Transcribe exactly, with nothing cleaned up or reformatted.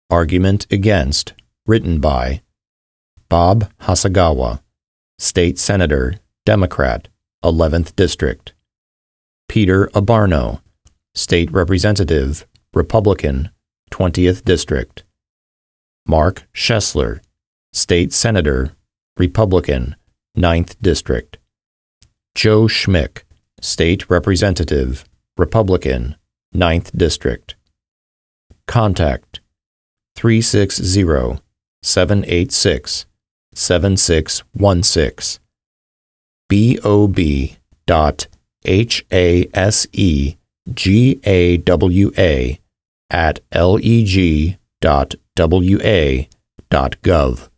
Argument against, written by Bob Hasagawa, State Senator, Democrat, eleventh District. Peter Abarno, State Representative, Republican, twentieth District. Mark Schessler, State Senator, Republican, ninth District. Joe Schmick, State Representative, Republican, ninth District. Contact three six zero, seven eight six, seven six one six. B O B dot H A S E G A W A at leg dot W A dot gov.